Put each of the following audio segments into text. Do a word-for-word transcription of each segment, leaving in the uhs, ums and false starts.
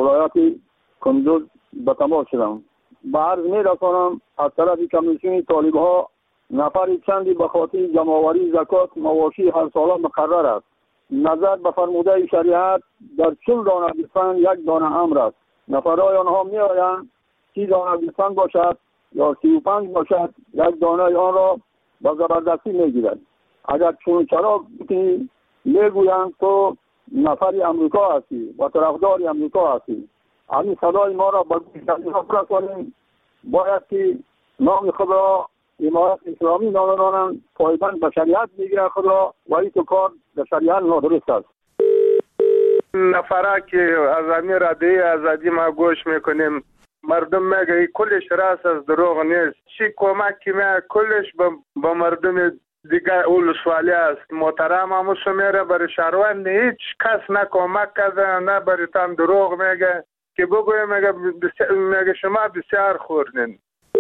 ولایت کندوز به تماس شدم. به عرض می رسانم از طرف کمیسیون طالب‌ها نفر چندی به خاطر جمع‌آوری زکات مواشی هر ساله مقرر است. نظر به فرموده شریعت در چهل دانه گوسفند یک دانه امر است. نفرهای آنها می آیند سی دانه گوسفند باشد یا سی و پنج باشد، یک دانه آن را به زبردستی می گیرد. اگر چون چرا بکنی می گویند تو نفری امریکا هستی و طرفدار امریکا هستی. همین صدای ما را به گوش برسانیم. باید که نام خود را امارت اسلامی نامانند، پایبند به شریعت میگیرد خود را، و این تو کار به شریعت نادرست است. نفره که از همین رادیو آزادی ما گوش میکنیم، مردم میگه کلش راست است، دروغ نیست. چی کمک که میگه کلش به مردم دیگه اولسوالی است. محترم همو سمیره برای شهروند هیچ کس نه کمک کرده، نه برای تان دروغ میگه که بگویم میگه میگه شما بسیار خوردین.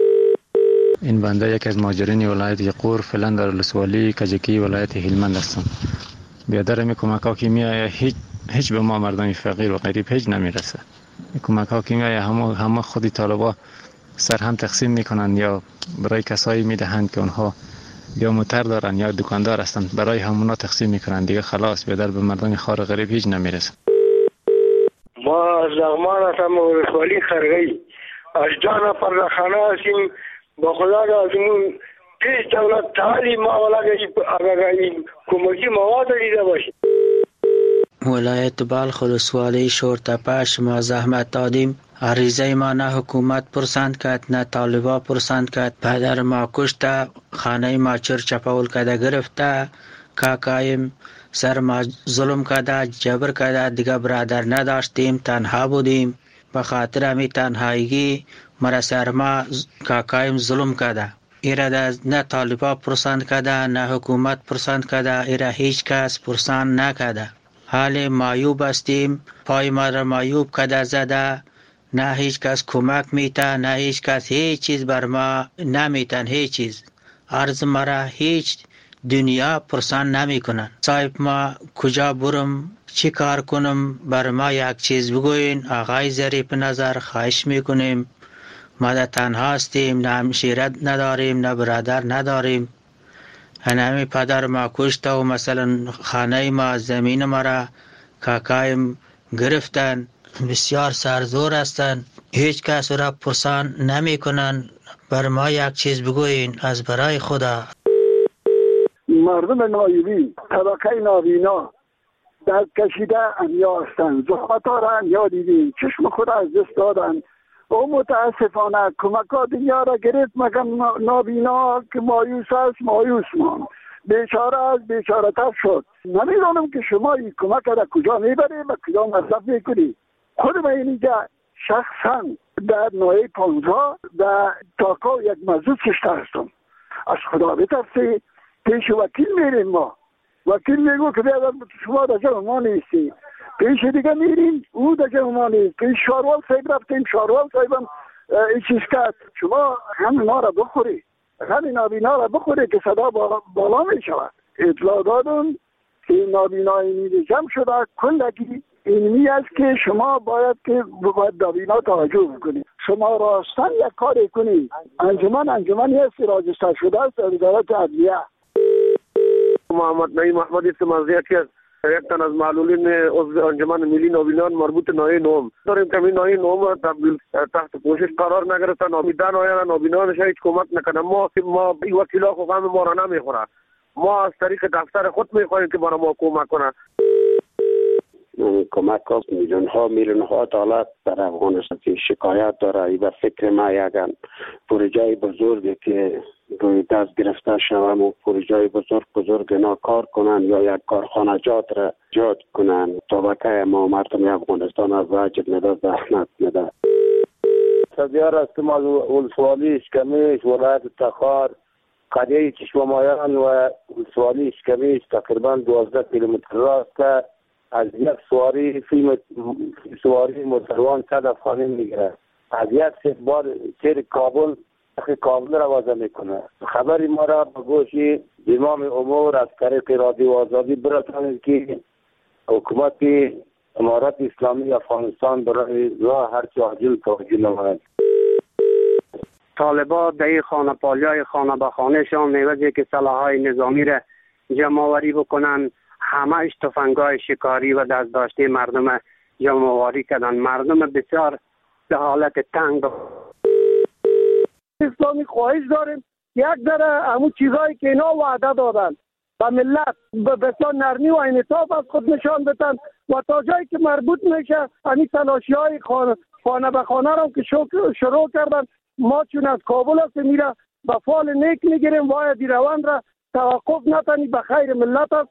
این بنده یک از مهاجرین ولایت قور فعلا در ولسوالی کجکی ولایت هلمند هستم. بیادر می کمک ها که می آید هیچ هیچ به ما مردم فقیر و غریب هیچ نمیرسه. کمک ها که می آید همه همه خودی طالبا سر هم تقسیم میکنند یا برای کسایی میدهند که اونها یا موتر دارن یا دکاندار هستند، برای همونا تقسیم میکنند. دیگه خلاص بیادر به مردم خار و غریب هیچ نمیرسه. ما از لغمان هستم ولسوالی خرگی از جان پردخانه هستیم. با خدا لازمون پیش دولت تعلیم ما اگر این کمکی مواد دیده باشید. ولایت بلخ ولسوالی شورتپه شما زحمت دادیم. عریضه ما نه حکومت پرسند کرد نه طالبا پرسند کرد. پدر ما کشته، خانه ما چر چپاول کرده گرفته، کاکایم سر ما ظلم کرده، جبر کرده. دیگه برادر نداشتیم، تنها بودیم. به خاطر همی تنهایی مرا سر ما کاکایم ظلم کرده. ایره نه طالبا پرسند کرده نه حکومت پرسند کرده. ایره هیچ کس پرسند نکرده. حال مایوب هستیم، پای ما را مایوب کرده زده. نه هیچ کس کمک میته، نه هیچ کس هیچ چیز بر ما نمیتن. هیچ چیز عرض مرا هیچ دنیا پرسان نمی کنن. صاحب ما کجا برم، چی کار کنم، بر ما یک چیز بگوین. آقای ظریف نظر خواهش میکنیم. ما در تنها هستیم، نه همشیرت نداریم نه برادر نداریم. هنمی پدر ما کشته و مثلا خانه ما زمین ما را کاکایم گرفتن. بسیار سرزور هستند، هیچ کس را پرسان نمی کنن. بر ما یک چیز بگوین از برای خدا. مردم نایبی طبقه نابینا دست کشیده انیا هستند. زحمت ها را انیا دیدیم، چشم خود از دست دادن. او متاسفانه کمک ها دنیا را گرفت، مگر نابینا که مایوس است مایوس مان، بیچاره است بیچاره تر شد. نمیدانم که شما این کمک را کجا میبرید و کجا مصرف میکنید. خود من اینجا شخصا در نوعی پانزا در تاکا یک مزود کشته هستم. از خدا بترسی پیش وکیل میریم. ما وکیل میگو که بیادر شما در جمع ما نیستی. پیش دیگه میریم او در جمع ما نیست. پیش شاروال صاحب رفتیم، شاروال صاحبم این چیز کرد شما هم ما را بخوری، هم نابینا را بخوری که صدا بالا می شود. اطلاع دادم که نابینای نیده جمع شده کندگی اینمی است که شما باید که باید نابینا توجه بکنید. شما راستن یک کاری کنید. انجمن انجمنی است راجستر شده است در وزارت عدلیه. محمد نعیم محمدی سمازی که یک تن از معلولین عضو انجمن ملی نابینان مربوط نوعی نوم داریم که این نوعی نوم تبدیل تحت پوشش قرار نگرفته. نامیدان آیا نابینانش هیچ کمک نکنه. ما ما این وکیلا خوام ما را نمیخوره. ما از طریق دفتر خود میخواهیم که برای ما کمک کنه. کمک ها میلیون ها میلیون ها دلار در افغانستان شکایت داره. ای به فکر ما یک پروژه بزرگی که روی دست گرفته شوم و پروژه بزرگ بزرگ اینا کار کنن یا یک کارخانه جات را جات کنن. طبقه ما مردم افغانستان از واجب نده زحمت نده. سدیار هستم از ولسوالی اشکمیش ولایت تخار. قریه چشمامایان و ولسوالی اشکمیش تقریبا دوازده کیلومتر راست. از یک سواری فیلم سواری موتروان صد افغانی میگیره. از یک بار سیر کابل اخی کابل را وازه میکنه. خبری ما را به گوش امام امور از طریق رادیو آزادی برسانید که حکومت امارت اسلامی افغانستان برای راه هر چه عاجل توجه نماید. طالبان در این خانه پالی های خانه به خانه شان میوزی که سلاحهای نظامی را جمع آوری بکنن، همه تفنگای شکاری و دست داشته مردم جمع آوری کردن. مردم بسیار به حالت تنگ. اسلامی خواهش داریم یک ذره همون چیزایی که اینا وعده دادن و ملت به بسیار نرمی و انعطاف از خود نشان بدن و تا جایی که مربوط میشه همین تلاشی های خانه, خانه به خانه را که شروع کردن. ما چون از کابل هستیم میره به فال نیک میگیریم، باید این روند را توقف نتنی، به خیر ملت است.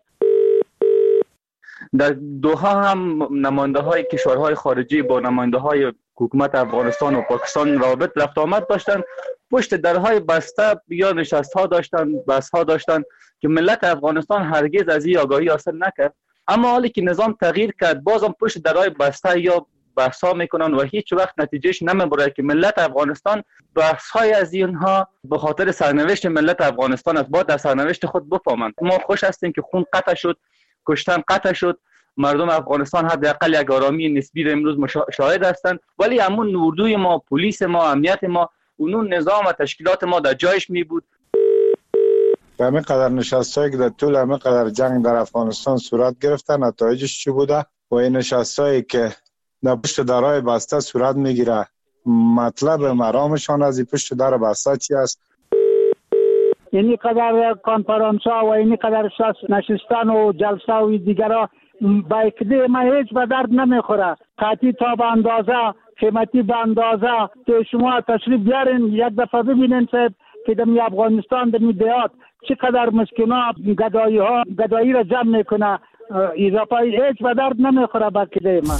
در دوحه هم نماینده های کشورهای خارجی با نماینده های حکومت افغانستان و پاکستان رابط رفت آمد داشتن، پشت درهای بسته یا نشست ها داشتن، بحث ها داشتن که ملت افغانستان هرگز از این آگاهی حاصل نکرد. اما حالی که نظام تغییر کرد بازم پشت درهای بسته یا بحث ها میکنن و هیچ وقت نتیجهش نمیبره که ملت افغانستان بحث های از اینها به خاطر سرنوشت ملت افغانستان است، باید در سرنوشت خود بفهمند. ما خوش هستیم که خون قطع شد، کشتن قطع شد، مردم افغانستان حداقل یک آرامی نسبی را امروز شاهد هستند، ولی همون اردوی ما، پلیس ما، امنیت ما، اون نظام و تشکیلات ما در جایش می بود. همه قدر نشستایی که در طول همه قدر جنگ در افغانستان صورت گرفتن نتایجش چی بوده و این نشستایی که در پشت درهای بسته صورت میگیره، مطلب مرامشان از این پشت در بسته چی است؟ اینی قدر کانفرانس ها و اینی قدر نشستن و جلسه و دیگرها با اکده ما هیچ به درد نمیخوره. قطعی تا به اندازه، قیمتی به اندازه که شما تشریف بیارین یک دفعه ببینین صاحب که در افغانستان در دیات چقدر مسکینا گدایی ها گدایی را جمع میکنه، اضافه هیچ به درد نمیخوره با اکده ما.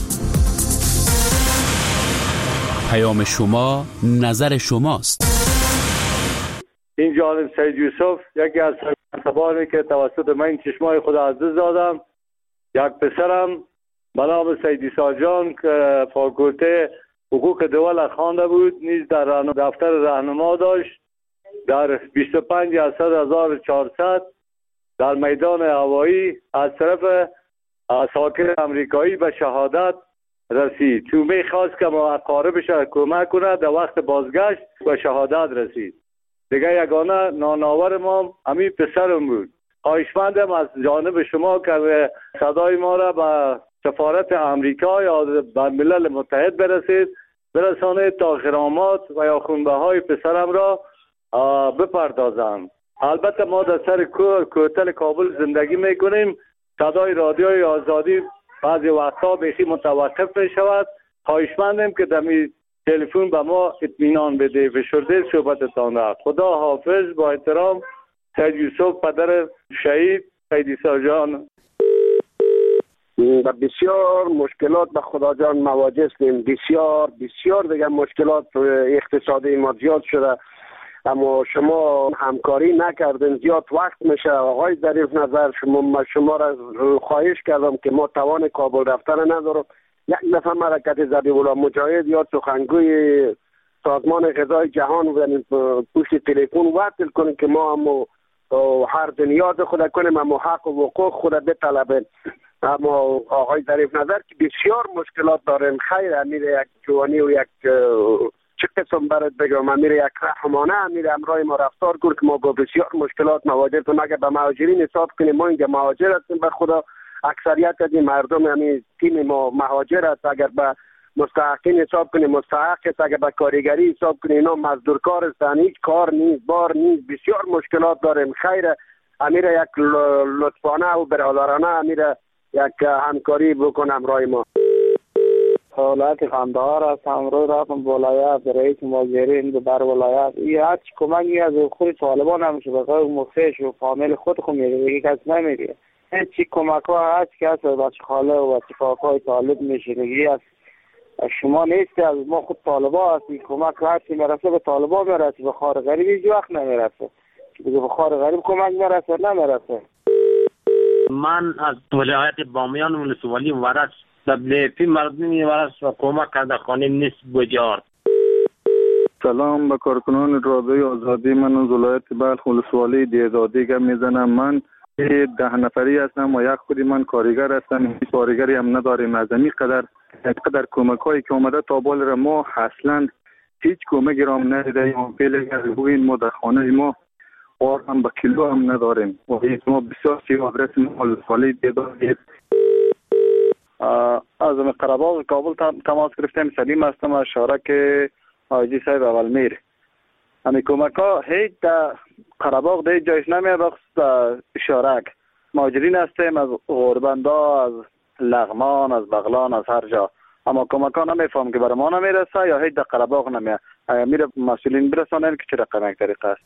پیام شما نظر شماست. این جانب سید یوسف یکی از سربازانی که توسط من چشمای خود از دست دادم. یک پسرم به نام سید عیسی جان که فاکولته حقوق دول خوانده بود، نیز در دفتر راهنما داشت. در بیست و پنج اسد هزار و چهارصد در میدان هوایی از طرف ساکن امریکایی به شهادت رسید. تو میخواست که ما اقاربش کمک کنه، در وقت بازگشت به شهادت رسید. دیگه یگانه ناناور ما همین پسرم بود. خواهشمندم از جانب شما که صدای ما را به سفارت امریکا یا به ملل متحد برسید، برسانه تا غرامات و یا خونبه های پسرم را بپردازم. البته ما در سر کوتل کابل زندگی میکنیم، صدای رادیوی آزادی بعضی وقتا بیخی متوقف می شود. خواهشمندم که دمی تلفن به ما اطمینان بده. فشرده صحبتتان را. خدا حافظ. با احترام سید یوسف پدر شهید سید عیسی جان. و بسیار مشکلات به خدا جان مواجه هستیم. بسیار بسیار دیگه مشکلات اقتصادی ما زیاد شده، اما شما همکاری نکردین، زیاد وقت میشه. آقای ظریف نظر شما شما را خواهش کردم که ما توان کابل رفتن ندارم. یک دفعه حرکت ذبیح الله مجاهد یا سخنگوی سازمان غذای جهان یعنی پشت تلفن وصل کنیم که ما هم هر نیاز خود کنیم، اما حق و حقوق خود بطلبیم. اما آقای ظریف نظر که بسیار مشکلات داریم. خیر امیر یک جوانی و یک چه قسم برات بگم، امیر یک رحمانه امیر امرای ما رفتار کرد که ما با بسیار مشکلات مواجه هستیم. اگر به مهاجرین حساب کنیم، ما اینجا مهاجر هستیم به خدا، اکثریت از این مردم یعنی تیم ما مهاجر است. اگر به مستحقین حساب کنیم مستحق است، اگر به کارگری حساب کنیم اینا مزدور کار هستند، هیچ کار نیست، بار نیست، بسیار مشکلات داریم. خیر امیر یک لطفانه و برادرانه امیر یک همکاری بکنم رای ما. حالت قندهار است. امروز رفتم ولایت رئیس مهاجرین در ولایت یه هر چی کمکی از خود طالبان نمیشه، بخاطر مخفیش و فامیل خود خود میگه دیگه کس نمیگه. هیچ چی کمک ها هست که از بچه خاله و بچه کاکای طالب میشه دیگه از شما نیست، از ما خود طالبا هستی. کمک هر چی میرسه به طالبا میرسه، به خار غریب هیچ وقت نمیرسه. به خار غریب کمک میرسه نمیرسه. من از ولایت بامیان ولسوالی ورش تبلیغی مردمی ورش و کمک کرده خانه نیست بجارد. سلام به کارکنان رادیوی آزادی. من از ولایت بلخ ولسوالی دیزادی گپ میزنم. من ده نفری هستم و یک خودی من کارگر هستم. هیچ کارگری هم نداریم. از این قدر قدر کمک هایی که اومده تا بال ما اصلا هیچ کمکی را هم ندیدیم. فعلا بگوین ما در خانه ما آر هم به کیلو هم نداریم و ما بسیار سی آدرس ما سالی دیداریم. از قره‌باغ کابل تماس گرفتیم. سلیم هستم از شارک حاجی صاحب اول میر. همین کمک ها هیچ در قره‌باغ در جایش نمیه بخصوص شارک. مهاجرین هستیم از غوربندا، از لغمان، از بغلان، از هر جا. اما کمک ها نمیفهم که برای ما نمیرسه یا هیچ در قره‌باغ نمیه. اگر میره مسئولین برسانن که چه رقم یک طریقه است.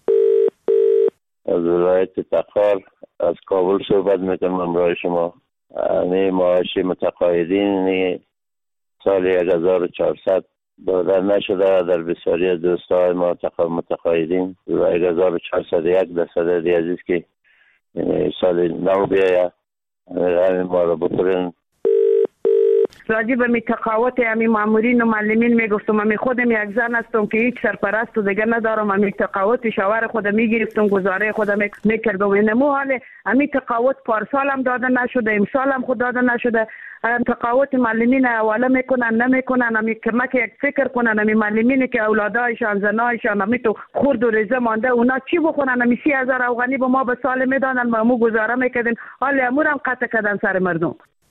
از ولایت تخار از کابل صحبت میکنم امروز شما. یعنی معاش متقاعدین سال یک هزار و چهارصد داده نشده در بسیاری از دوستای ما متقاعدین و یک هزار و چهارصد و یک درصد عزیز که سال نو بیاید همین ما رو بکنن. راجع به می تقاوت امی مامورین و معلمین میگفتم امی خودم یک زن هستم که هیچ سرپرست و دیگه ندارم. امی تقاوت شوهر خودم میگرفتم، گزاره خودم میکردم. اینمو حال امی تقاوت پارسال هم داده نشده، امسال هم خود داده نشده. تقاوت معلمین حواله میکنن نمیکنن. امی کمک یک فکر کنن امی معلمین که اولادایشان زنایشان امی تو خورد و ریزه مانده اونا چی بخونن؟ امی سی هزار افغانی به ما به سال میدادن، ما مو گزاره میکردیم. حال امور هم قطع کردن سر مردم.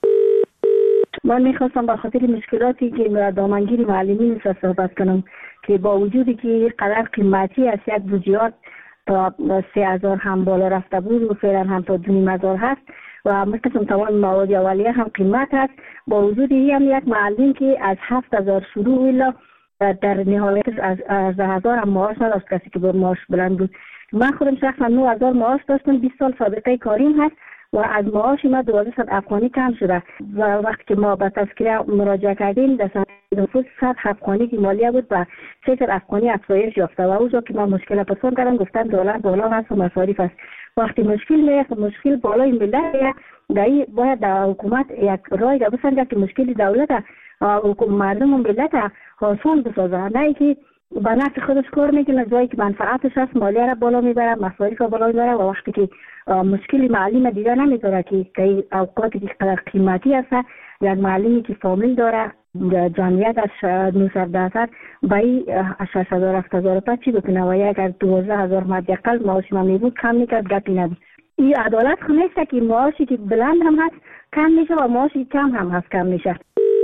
من میخواستم به خاطر مشکلاتی که دامنگیری معلمین را صحبت کنم که با وجودی که قدر قیمتی است، یک بودجات تا سه هزار هم بالا رفته بود و فعلا هم تا دو نیم هزار هست و مثل تمام مواد اولیه هم قیمت هست. با وجودی هم یک معلم که از هفت هزار شروع ویلا در نهایت از از هزار هم معاش نداشت، کسی که با معاش بلند بود. من خودم شخصا نه هزار معاش داشتم، بیست سال سابقه کاریم هست و از معاش ما دوازده افغانی کم شده و وقتی که ما به تذکره مراجعه کردیم در سنت نفوذ صد افغانی که مالیه بود و سه صد افغانی افزایش یافته و اونجا که ما مشکل پرسان کردم گفتن دلار بالا هست و مصارف است. وقتی مشکل میاد مشکل بالای ملت دایی باید در حکومت یک رای را بسنجه که مشکل دولت حکومت مردم و ملت آسان بسازه، نه که با نفع خودش کار میکنه جایی که منفعتش هست مالیه را بالا میبره، مصارف را بالا میبره و وقتی که مشکل معلم دیگه نمیداره که که اوقاتی که قدر قیمتی هست. یک معلمی که فامیل داره جمعیتش نهصد درصد بایی شش هزار هفت هزار پس چی بکنه و اگر دوازده هزار مدی اقل معاش ما میبود کم میکرد گپی نبود. این عدالت خو نیست که معاشی که بلند هم هست کم میشه و معاشی کم هم هست کم میشه.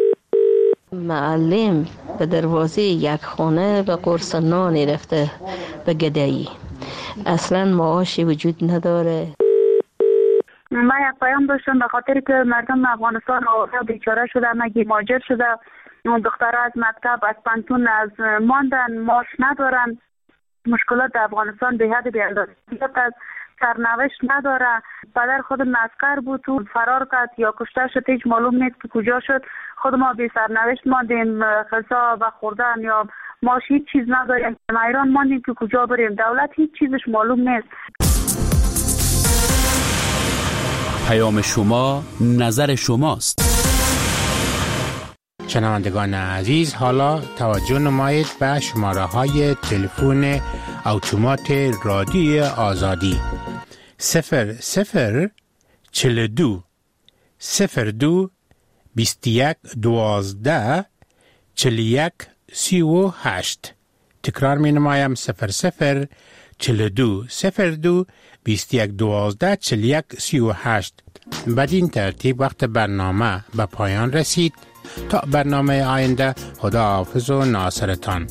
معلم به دروازه یک خانه به قرص نانی رفته به گدایی، اصلا معاشی وجود نداره. من یک پیام داشتم به خاطر که مردم افغانستان بیچاره شده، مگی مهاجر شده، دخترها از مکتب از پانتون از ماندن، معاش ندارن. مشکلات در افغانستان به حد بی‌اندازه است، سرنوشت نداره. پدر خودم عسکر بود تو فرار کرد یا کشته شد، هیچ معلوم نیست که کجا شد. خود ما بی سرنوشت ماندیم، غذا و خوردن یا معاش هیچ چیز نداریم. ما ایران ماندیم که کجا بریم، دولت هیچ چیزش معلوم نیست. پیام شما نظر شماست. شنوندگان عزیز، حالا توجه نمایید به شماره های تلفن اتومات رادیو آزادی صفر صفر چهل و دو صفر دو بیست و یک دوازده چهل و یک سی و هشت. تکرار می نمایم صفر صفر چهل و دو صفر دو بیست و یک دوازده چهل و یک سی و هشت. بدین ترتیب وقت برنامه به پایان رسید. تا برنامه آینده، خدا حافظ و ناصرتان.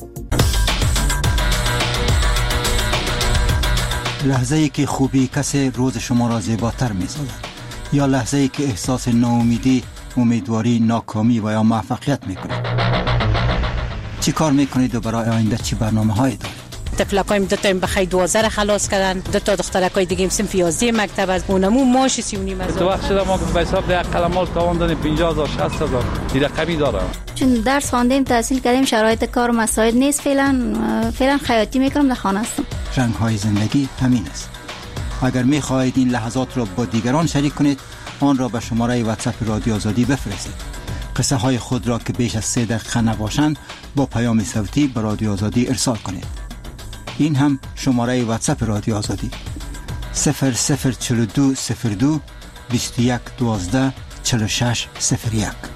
لحظه ای که خوبی کسی روز شما را زیباتر می سازد، یا لحظه ای که احساس ناامیدی، امیدواری، ناکامی و یا موفقیت می کنید. چی کار می کنید و برای آینده چی برنامه هایی دارید؟ طفلکایم دو تا بخیر دوازده خلاص کردن، دو تا دخترکای دیگه صنف یازده مکتب از اونمو ماش سی و نیم هزار. تو وقت شده ما به حساب ده قلمال تواندن پنجاه هزار شصت هزار این رقمی داره. چون درس خواندیم تحصیل کردیم، شرایط کار و مساعد نیست. فعلا فعلا خیاطی میکنم، در خانه هستم. رنگ های زندگی همین است. اگر می خواهید این لحظات را با دیگران شریک کنید، آن را به شماره واتساپ رادیو آزادی بفرستید. قصه های خود را که بیش از سه دقیقه نباشند با پیام صوتی به رادیو آزادی ارسال کنید. این هم شماره واتساپ رادیو آزادی صفر صفر چهل و دو صفر دو بیست و یک دوازده چهل و شش صفر یک.